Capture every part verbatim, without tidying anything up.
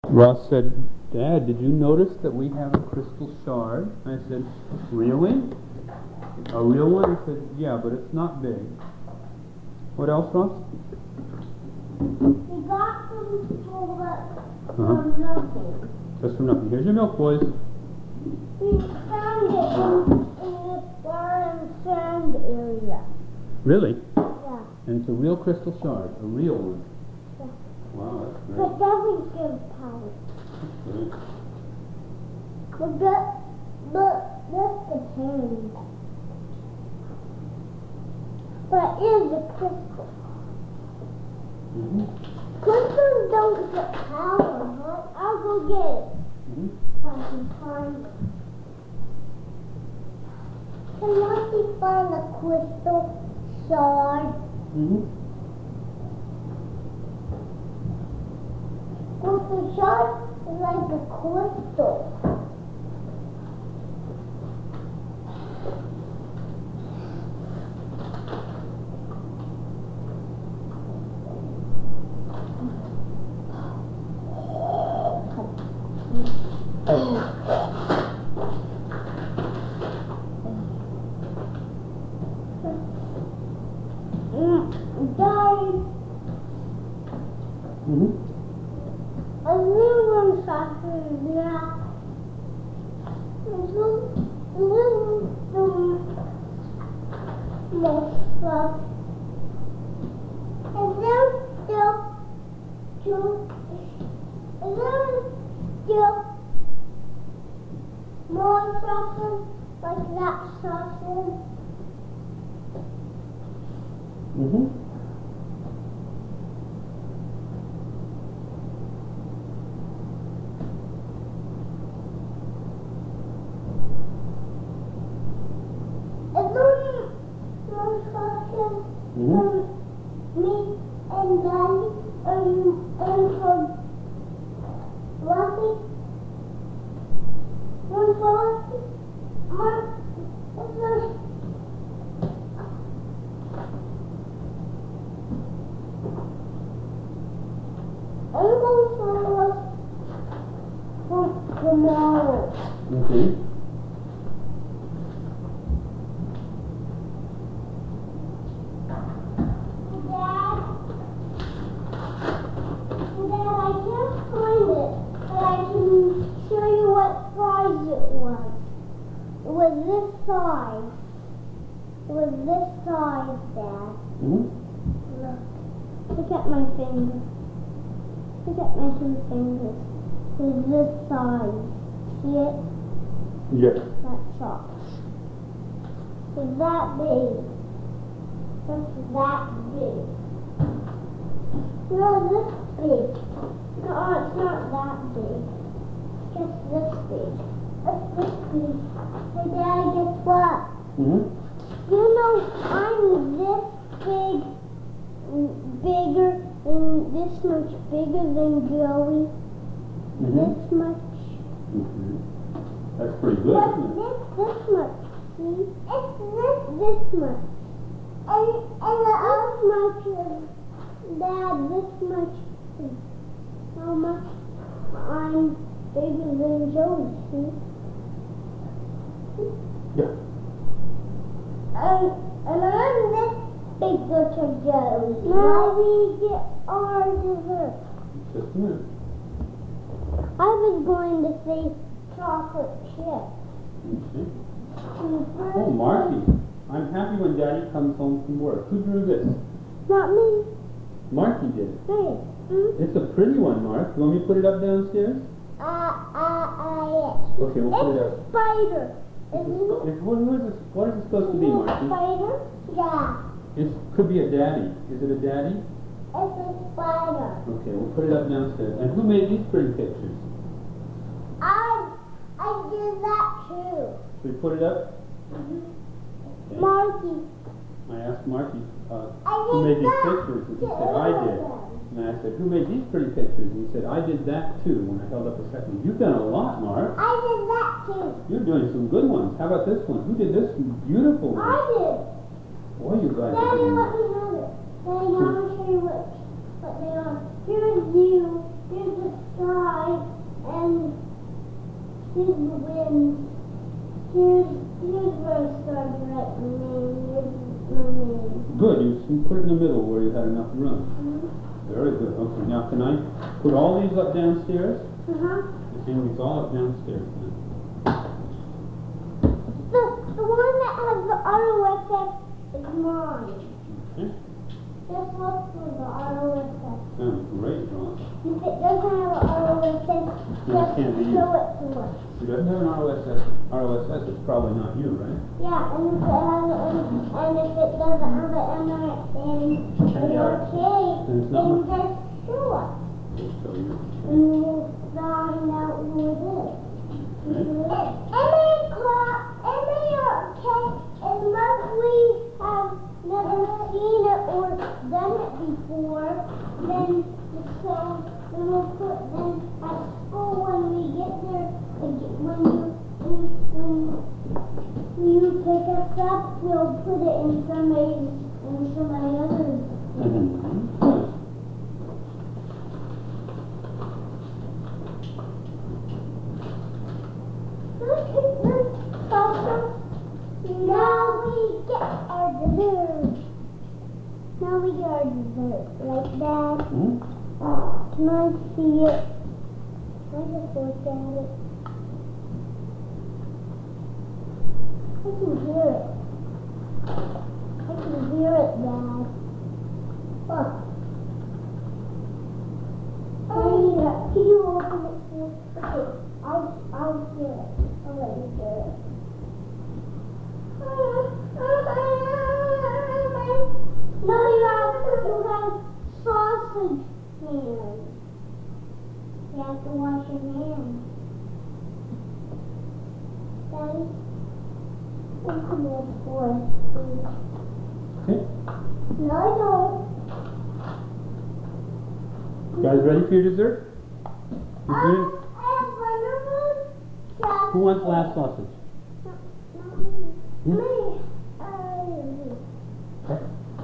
Ross said, Dad, did you notice that we have a crystal shard? I said, really? A real one? He said, yeah, but it's not big. What else, Ross? We got some for Uh-huh. from nothing. Just for nothing. Here's your milk, boys. We found it in, in the garden sand area. Really? Yeah. And it's a real crystal shard, a real one. Yeah. Wow, that's But great. doesn't give power. Great. But that, but that's the pain. But it is a crystal. Mm-hmm. Crystals don't get power, huh? I'll go get it. Mm-hmm. If I can find it. Can Marcy find a crystal shard? Mm-hmm. Crystal shard is like a crystal. Guys, Mm-hmm. a new one saucer now. A little, a little, um, more stuff. And there's still two, and there's still more saucers like that saucer. Mm-hmm. It's only one saucer Mm-hmm. from me and Daddy and, and from Lucky. One for Lucky. One, it's like, I'm going for us for tomorrow. Okay. Dad, Dad, I can't find it, but I can show you what size it was. It was this size. It was this size, Dad. Mm-hmm. Look. Look at my fingers. Look at my two fingers. It was this size. See it? Yes. That soft. It's that big. Just that big. No, this big. No, it's not that big. Just this big. It's this big. Hey, Dad, guess what? Mm-hmm. You know, I'm this big, mm, bigger, and this much bigger than Joey. Mm-hmm. This much. Mm-hmm. That's pretty good, But isn't it? this, this much. See? It's this, this much. And, and the other much is, Dad, this much is how much I'm bigger than Joey, see? Yeah. And, and I'm this bigger to Joey. Now we get our dessert. Just a minute. I was going to say chocolate chip. Okay. And first Oh, Marky. I'm happy when Daddy comes home from work. Who drew this? Not me. Marky did. Hey. Hmm? It's a pretty one, Mark. You want me to put it up downstairs? Uh, uh, uh, yes. Okay, we'll put it It's up. a spider. Isn't it? It's, what, what, is this, what is it supposed to be, Is it a Marky? spider? Yeah. It could be a daddy. Is it a daddy? It's a spider. Okay, we'll put it up downstairs. And who made these pretty pictures? I, I did that too. Should we put it up? Mm-hmm. Okay. Marky. I asked Marky uh, I who did made these that. pictures, and he to said, I all of did. them. And I said, who made these pretty pictures? And he said, I did that too, when I held up a second. You've done a lot, Mark. I did that too. You're doing some good ones. How about this one? Who did this beautiful one? I did. Boy, you guys are Daddy, doing let me have it. Daddy, I want to show you what, what they are. Here's you. here's the sky, and here's the wind. Here's, here's where it starts right my name. Here's my name. Good, you, you put it in the middle where you had enough room. Mm-hmm. Very good. Okay, now can I put all these up downstairs? Uh-huh. And it's all up downstairs then. The, the one that has the auto effect is mine. Okay. Just look for the auto effect. Sounds great, Ron. If it doesn't have an auto effect, No, it just can't be show you. it to us. If it doesn't have an R O S S, R O S S, it's probably not you, right? Yeah, and if it has an, and if it doesn't have an M R and an Yeah. okay, Then it's not then mine. just show us. We'll show you. And we'll find out who it is. Okay. M A clock, M A okay, unless we have never seen it or done it before, then so then we'll put then at school when we get there, like, when you when, when you pick us up, we'll put it in somebody in somebody else's. Mm-hmm. Good. Now we get our dessert. Now we get our dessert. Like that. Hmm? Can I see it? Can I just look at it? I can hear it. I can hear it, Dad. Look. Oh, can you open it too? Okay, I'll, I'll hear it. I'll let you hear it. No, you have, you have sausage hands. You have to wash your hands. Daddy, open it for us, please. Okay. No, I don't. You guys ready for your dessert? You I, good? I have buttermilk. Yeah. Who wants last sausage? Not me. Hmm? Me. Uh, Okay.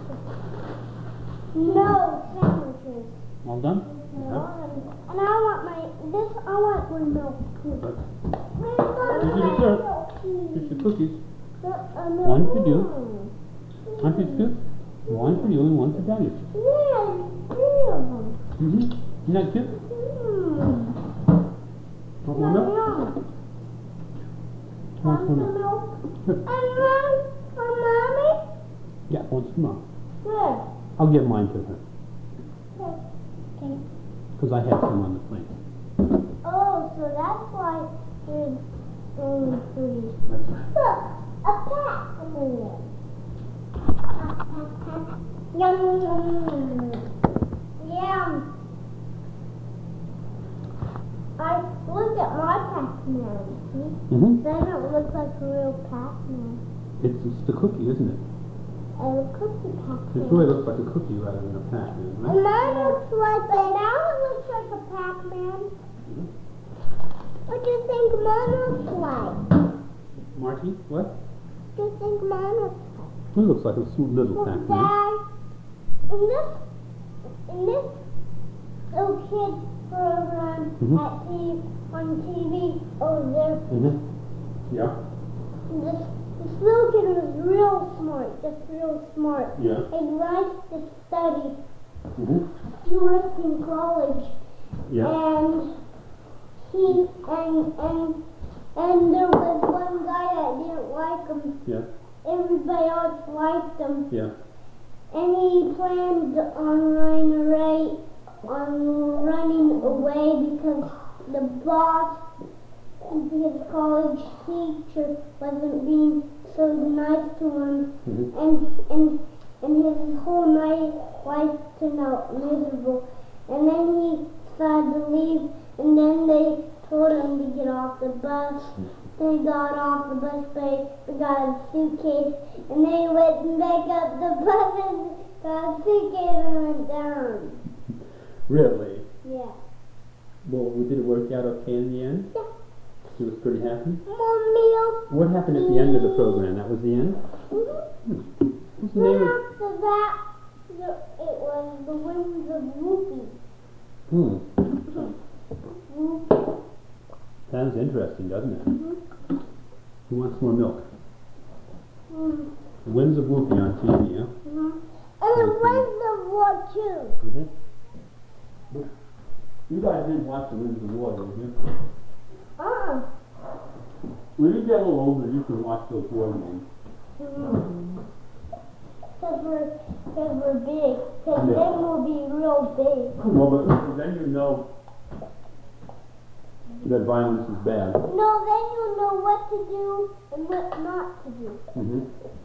no sandwiches. All done? And I want my, this, I want my milk too. Good. Here's your dessert. Here's your cookies. One One for you. One for you. One for you and one for Daddy. Yeah, three of them. Mm-hmm. Isn't that cute? Mm. Want more milk? Want Want more some milk? milk? Good. And mom, for mommy? Yeah, one for Mom. Good. I'll give mine to her. Okay. Because I had some on the plate. Oh, so that's why there's only three. That's right. Look, a pack. Pack, pack, pack. Yum, yum. Yum. I look at my Pac-Man, see? Mm-hmm. Then it looks like a real Pac-Man. It's, it's the cookie, isn't it? And a cookie It Pac-Man. really looks like a cookie rather than a Pac-Man, And right? mine looks like, and now it looks like a Pac-Man. Mhm. What do you think mine looks like? Marty, what? What do you think mine looks like? It looks like a sweet little Look, Pac-Man. Dad, in this, in this little kid program Mhm. at T on T V over there, Mm-hmm. Yeah. this this little kid was real smart, just real smart. Yeah. He likes to study. Mm-hmm. He worked in college, Yeah. and he and and and there was one guy that didn't like him. Yeah. Everybody else liked him. Yeah. And he planned on running away, on running away because the boss, his college teacher, wasn't being so nice to him, Mm-hmm. and and and his whole night life turned out miserable. And then he decided to leave, and then they told him to get off the bus. They got off the bus, they got a suitcase, and they went back up the bus and got a suitcase and went down. Really? Yeah. Well, did it work out okay in the end? Yeah. She was pretty happy? More milk. What happened at the end of the program? That was the end? Mm-hmm. Hmm. What's the Then name of... after that, the, it was the Wings of Whoopi. Hmm. Sounds interesting, doesn't it? Mm-hmm. Who wants more milk? Mm-hmm. The Winds of Whoopi on T V, yeah? Mm-hmm. And the Winds of War too. Mm-hmm. You guys didn't watch the Winds of War, did you? Uh-uh. When you get a little older, you can watch those war games. Mm-hmm. Because we're, cause we're big. Because Yeah. then we'll be real big. Well, but then you know that violence is bad. No, then you'll know what to do and what not to do. Mm-hmm.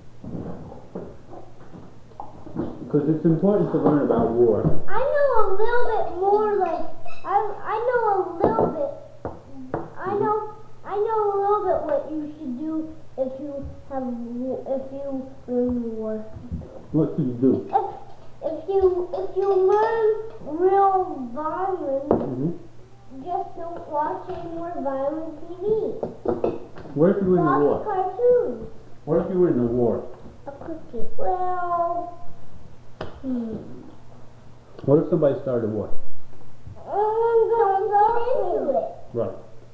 Because it's important to learn about war. I know a little bit more, like, I, I know a little bit, I know, I know a little bit what you should do if you have, wa- if you learn war. What should you do? If, if you, if you learn real violence, Mm-hmm. just don't watch any more violent T V. What if you were in the Watch war? cartoons. What if you were in the war? A cookie. Well, hmm. What if somebody started a war? I'm going to get into it. Right.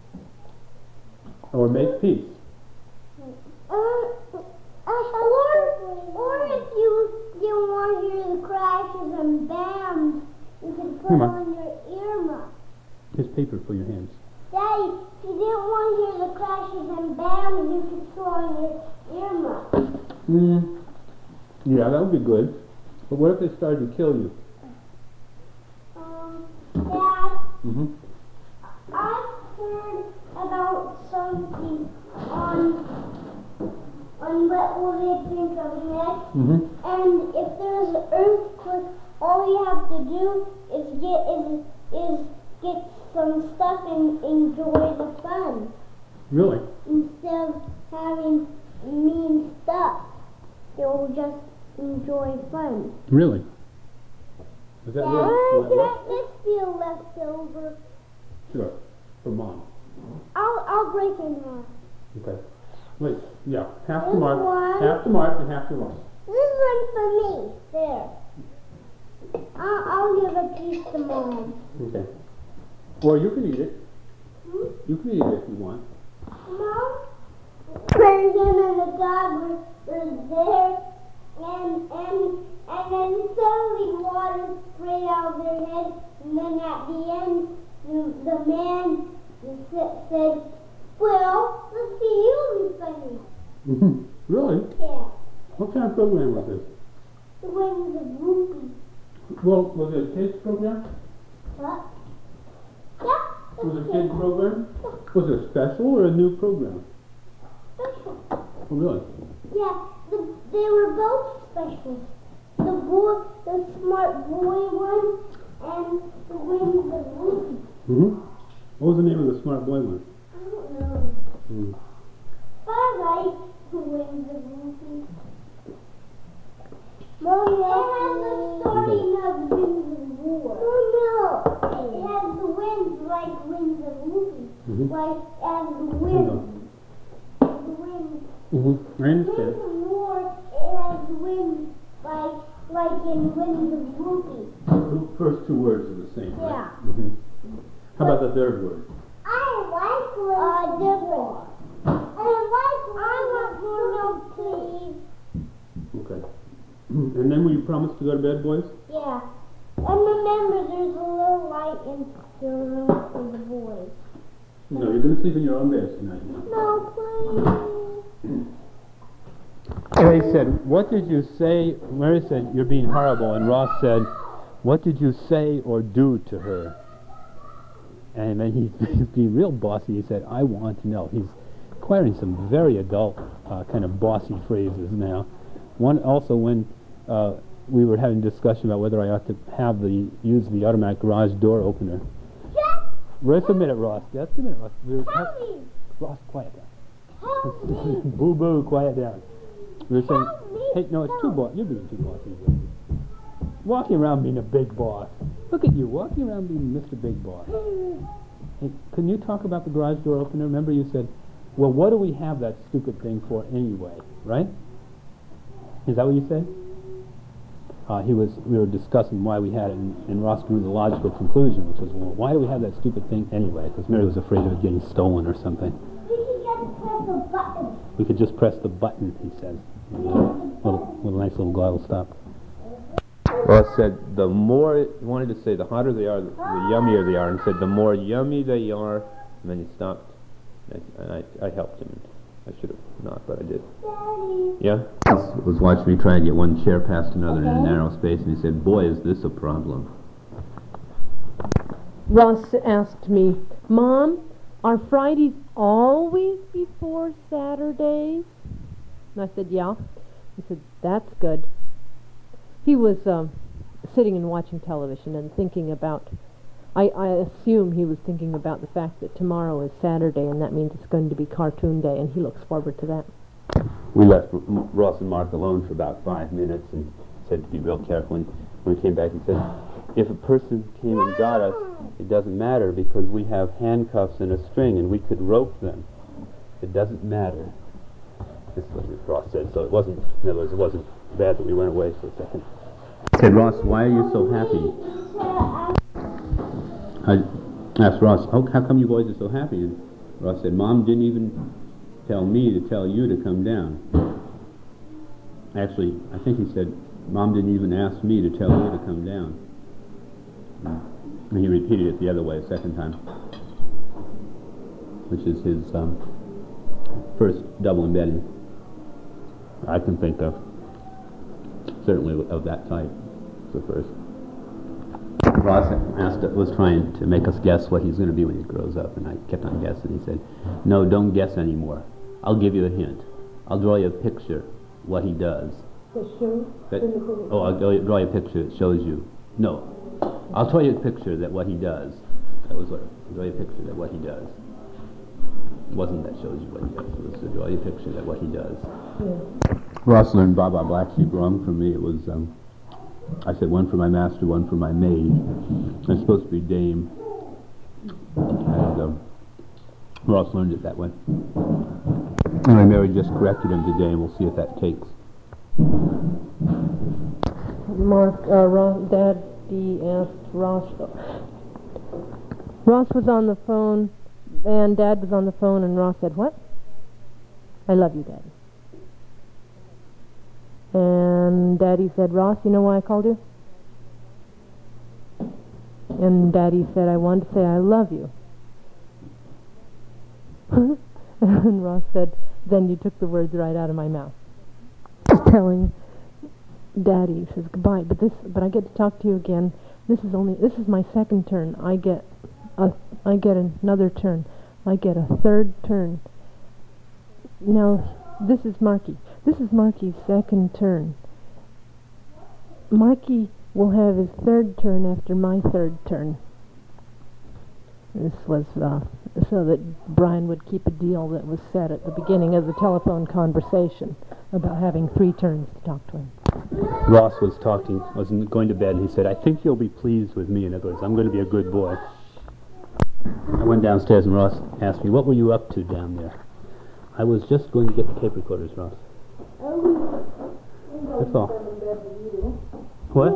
Or make peace. Um, or, or if you didn't want to hear the crashes and bams, you could put Come on. on your earmuffs. Here's paper for your hands. Daddy, if you didn't want to hear the crashes and bams, you could put on your earmuffs. Mm. Yeah, that would be good. But what if they started to kill you? Um, Dad, Mm-hmm. I've heard about something on on what will they think of next. Mm-hmm. And if there's an earthquake, all you have to do is get is is get some stuff and enjoy the fun Really? instead of having mean stuff. You'll just enjoy fun. Really? Is that Dad, really? let this be a leftover. Sure. For Mom. I'll I'll break it in half. Okay. Wait. Yeah. Half to This Mark. one. Half to Mark and half to Ross. This one for me. There. I'll, I'll give a piece to Mom. Okay. Or you can eat it. Hmm? You can eat it if you want. Mom? When him and the dog were, were there, and and and then suddenly water sprayed out of their head, and then at the end, the, the man sa- said, "Well, let's see you be funny." Mm-hmm. Really? Yeah. What kind of program was this? The wings of Whoopi. Well, was it a kids program? What? Yeah. Was it a it's kids program? Was it special or a new program? special. Oh, really? Yeah, the, they were both special. The boy, the smart boy one, and the wings of Whoopi. Mm-hmm. What was the name of the smart boy one? I don't know. Mm. But I like the wings of Whoopi. Mom, it has the starting of Wings of War. Oh no, it has the wings like Wings of Whoopi. Mm-hmm. Like as the winds. The wings. Mm-hmm. I Wings understand. of War, it has wings like like in Wings of Whoopi. The first two words are the same, right? Yeah. Mm-hmm. How about the third word? I like Wings uh, different. I like I want more milk, please. Okay. And then will you promise to go to bed, boys? Yeah. And remember, there's a little light in the room for the boys. No, you're going to sleep in your own bed tonight now. No, please. Ray said, what did you say? Mary said, you're being horrible. And Ross said, what did you say or do to her? And then he, he's being real bossy. He said, I want to know. He's acquiring some very adult uh, kind of bossy phrases now. One also when uh, we were having a discussion about whether I ought to have the use the automatic garage door opener. Just a minute, Ross. Just a minute, Ross. We were Tell me. Ross, quiet down. Tell me. Boo boo, quiet down. We were saying, Tell me. hey, no, it's too Tell. boss. You're being too bossy. Walking around being a big boss. Look at you, walking around being Mister Big Boss. Hey, can you talk about the garage door opener? Remember you said, well, what do we have that stupid thing for anyway, right? Is that what you said? uh, he was, we were discussing why we had it, and, and Ross drew the logical conclusion, which was, well, why do we have that stupid thing anyway? Because Mary was afraid of it getting stolen or something. We could just press a button. We could just press the button, he says. Little, little nice little glottal stop. Ross said, the more, he wanted to say, the hotter they are, the, the yummier they are, and said, the more yummy they are, and then he stopped. And I, I, I helped him. I should have not, but I did. Daddy. Yeah? He was watching me try to get one chair past another in a narrow space, and he said, boy, is this a problem. Ross asked me, Mom, are Fridays always before Saturdays? And I said, yeah. He said, that's good. He was um, sitting and watching television and thinking about, I, I assume he was thinking about the fact that tomorrow is Saturday, and that means it's going to be cartoon day, and he looks forward to that. We left R Ross and Mark alone for about five minutes and said to be real careful. And when we came back, he said, if a person came and got us, it doesn't matter because we have handcuffs and a string and we could rope them. It doesn't matter. This is what Ross said, so it wasn't, in other words, it wasn't bad that we went away for a second. I said, Ross, why are you so happy? I asked Ross, oh, how come you boys are so happy? And Ross said, Mom didn't even tell me to tell you to come down. Actually, I think he said, Mom didn't even ask me to tell you to come down. And he repeated it the other way a second time, which is his um, first double embedding I can think of. Certainly of that type, the first. Ross asked, was trying to make us guess what he's going to be when he grows up, and I kept on guessing. He said, no, don't guess anymore. I'll give you a hint. I'll draw you a picture what he does. That, oh, I'll draw you a picture that shows you. No, I'll draw you a picture that what he does. That was what, I'll draw you a picture that what he does. It wasn't that shows you what he does. It was to draw you a picture that what he does. Yeah. Ross learned Baba Black Sheep wrong from me. It was, um, I said one for my master, one for my maid. It's supposed to be dame. And um, Ross learned it that way. Anyway, Mary just corrected him today, and we'll see if that takes. Mark, uh, Ross, Daddy asked Ross. Ross was on the phone, and Dad was on the phone, and Ross said, what? I love you, Daddy. And Daddy said, Ross, you know why I called you? And Daddy said, I wanted to say I love you. And Ross said, then you took the words right out of my mouth. Telling Daddy, he says, goodbye, but this, but I get to talk to you again. This is only, this is my second turn. I get a, I get another turn. I get a third turn. Now, this is Marky. This is Marky's second turn. Marky will have his third turn after my third turn. This was uh, so that Brian would keep a deal that was set at the beginning of the telephone conversation about having three turns to talk to him. Ross was talking, was going to bed, and he said, I think you'll be pleased with me. In other words, I'm going to be a good boy. I went downstairs, and Ross asked me, what were you up to down there? I was just going to get the tape recorders, Ross. That's all. What?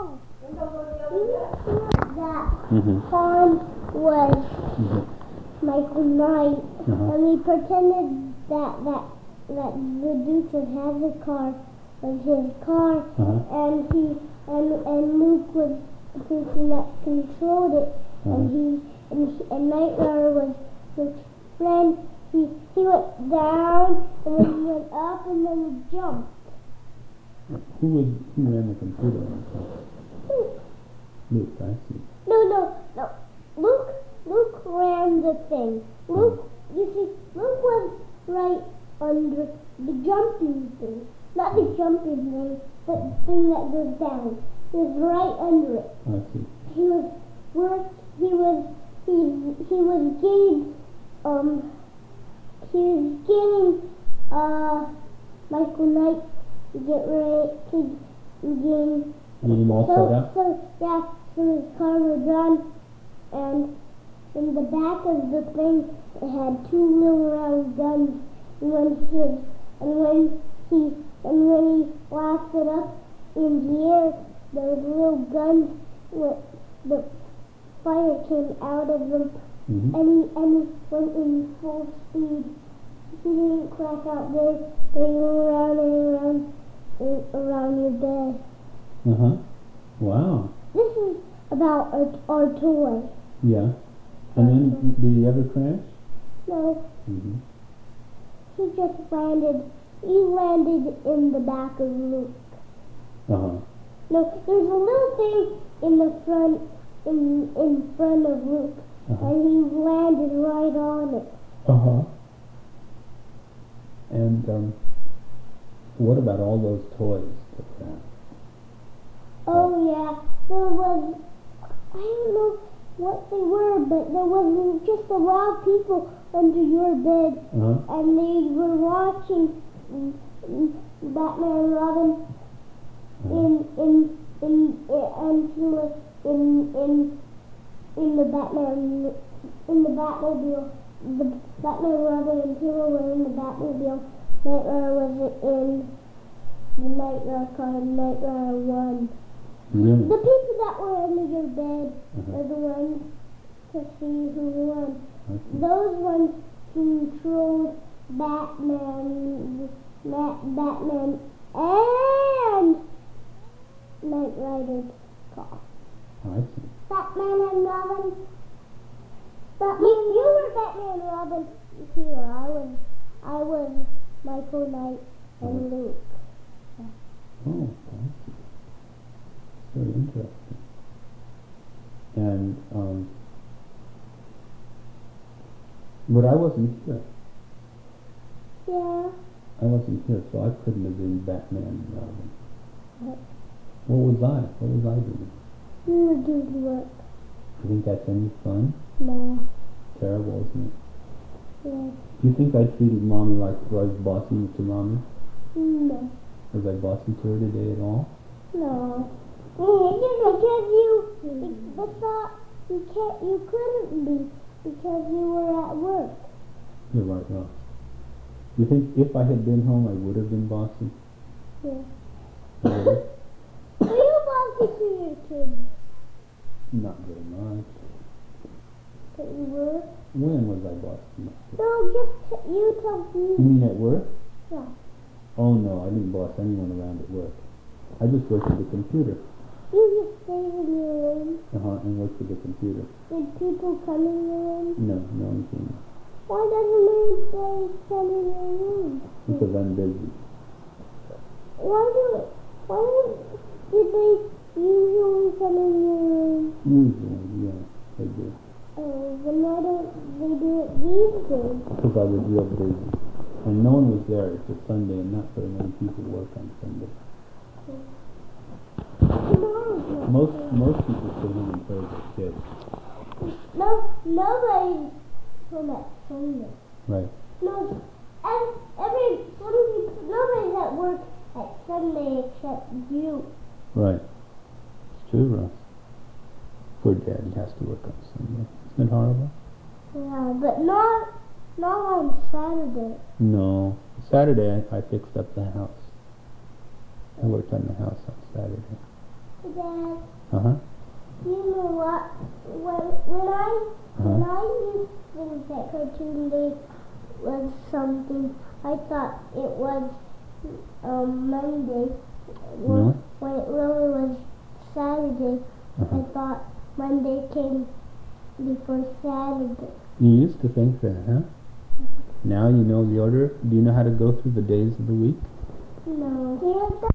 That mm-hmm. farm was mm-hmm. Michael Knight, uh-huh. and we pretended that that that the Duke that had the car was his car, uh-huh. and he and and Luke was the person that controlled it, uh-huh. and he and he, and Nightmare was Luke's friend. He he went down, and then he went up, and then he jumped. Who was who ran the computer? Luke. Luke, I see. No, no, no. Luke, Luke ran the thing. Luke, you see, Luke was right under the jumping thing. Not the jumping thing, but the thing that goes down. He was right under it. I see. He was work. He was he he was getting um he was getting uh Michael Knight to get ready to begin. Get him all so, set up? So yeah, so his car was done, and in the back of the thing it had two little round guns. And when his and when he and when he blasted up, in the air, those little guns, with the fire came out of them, Mm-hmm. and he, and he went in full speed. He didn't crack out there. They go around and around, and around your bed. Uh-huh. Wow. This is about our, our toy. Yeah. And then, did he ever crash? No, Mm-hmm. he just landed. He landed in the back of Luke. Uh-huh. No, there's a little thing in the front, in in front of Luke, Uh-huh. and he landed right on it. Uh-huh. And, um, what about all those toys that crashed? Oh yeah, there was, I don't know what they were, but there was just a lot of people under your bed, Uh-huh. and they were watching mm, mm, Batman and Robin Uh-huh. in in in in in in in the Batman in the Batmobile. The Batman, Robin, and Hero were in the Batmobile. Nightmare was in the Nightmare car, Nightmare one. Really? The people that were under your bed Uh-huh. are the ones to see who won. I see. Those ones controlled Batman, Ma- Batman, and Knight Rider's car. I see. Batman and Robin. Batman. You, you were Batman and Robin here. I was, I was Michael Knight and Uh-huh. Luke. Oh, I see. Very interesting. And, um, but I wasn't here. Yeah. I wasn't here, so I couldn't have been Batman and Robin. What? What was I? What was I doing? You were doing work. You think that's any fun? No. Terrible, isn't it? Yeah. Do you think I treated Mommy like I was bossy to Mommy? No. Was I bossy to her today at all? No. Because you, the thought you can't, you couldn't be because you were at work. You're right, Ross. You think if I had been home, I would have been bossy? Yeah. I would have? Were you bossy to your kids? Not very much. That you were? When was I bossy to my kids? No, just t- you tell You me. mean at work? Yeah. Oh no, I didn't boss anyone around at work. I just worked at the computer. You just stayed in your room. Uh-huh, and worked at the computer. Did people come in your room? No, no one came. Why doesn't man say come in your room? Because I'm busy. Why do it? Why don't, did they usually come in your room? Usually, yeah, they do. Oh, then why don't they do it these days? Because I was real busy. And no one was there. It's a Sunday, and not very many people work on Sunday. Tomorrow's not Most Sunday. most people stay home and play with their kids. No, nobody's home at Sunday. Right. No, every, every some people, nobody's at work at Sunday except you. Right. It's true, Ross. Poor Daddy has to work on Sunday. Isn't it horrible? Yeah, but not not on Saturday. No. Saturday I, I fixed up the house. I worked on the house on Saturday. Dad, Uh-huh. you know what? When when I when Uh-huh. I used to think that Cartoon Day was something, I thought it was um Monday. When, Really? when it really was Saturday, Uh-huh. I thought Monday came before Saturday. You used to think that, huh? Now you know the order. Do you know how to go through the days of the week? No.